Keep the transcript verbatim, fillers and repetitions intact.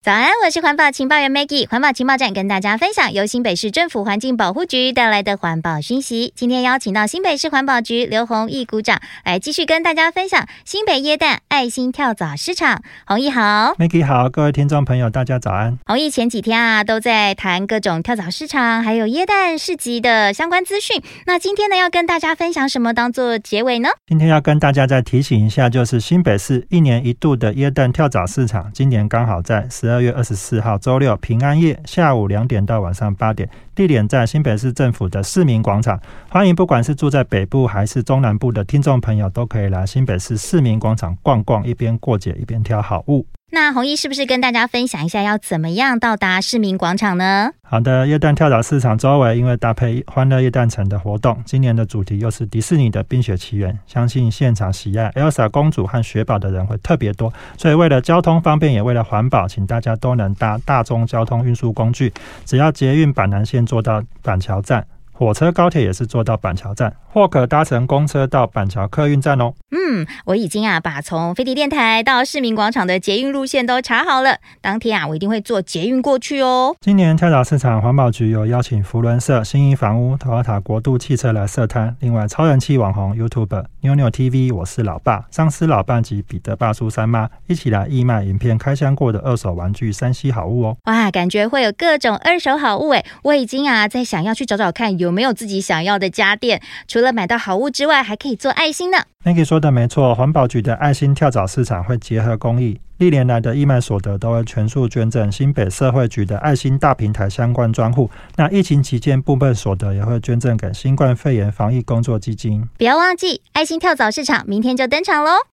早安，我是环保情报员 Maggie， 环保情报站跟大家分享由新北市政府环境保护局带来的环保讯息。今天邀请到新北市环保局刘弘毅股长来继续跟大家分享新北耶诞爱心跳蚤市场。弘毅好。 Maggie 好，各位听众朋友大家早安。 弘毅前几天啊都在谈各种跳蚤市场还有耶诞市集的相关资讯，那今天呢要跟大家分享什么当做结尾呢？ 今天要跟大家再提醒一下，就是新北市一年一度的耶诞跳蚤市场，今年刚好在十二月二十四号周六平安夜下午两点到晚上八点，地点在新北市政府的市民广场。欢迎不管是住在北部还是中南部的听众朋友，都可以来新北市市民广场逛逛，一边过节一边挑好物。 那弘毅是不是跟大家分享一下要怎么样到达市民广场呢？ 好的，耶诞跳蚤市场周围因为搭配欢乐耶诞城的活动，今年的主题又是迪士尼的冰雪奇缘，相信现场喜爱 Elsa 公主和雪宝的人会特别多，所以为了交通方便也为了环保，请大家都能搭大众交通运输工具，只要捷运板南线坐到板桥站，火车高铁也是坐到板桥站，或可搭乘公车到板桥客运站哦。 嗯，我已经啊把从飞碟电台到市民广场的捷运路线都查好了，当天啊我一定会坐捷运过去哦。 今年跳蚤市场环保局有邀请福伦社、新义房屋、Toyota国度汽车来设摊，另外超人气网红 YouTuber 妞妞 T V 我是老爸、丧尸老爸及彼得爸苏三妈一起来义卖影片开箱过的二手玩具三 C 好物哦。 哇，感觉会有各种二手好物诶，我已经啊在想要去找找看有没有自己想要的家电，除了买到好物之外还可以做爱心呢。 Maggie 说的没错，环保局的爱心跳蚤市场会结合公益，历年来的义卖所得都会全数捐赠新北社会局的爱心大平台相关专户，那疫情期间部分所得也会捐赠给新冠肺炎防疫工作基金。 不要忘记爱心跳蚤市场明天就登场咯。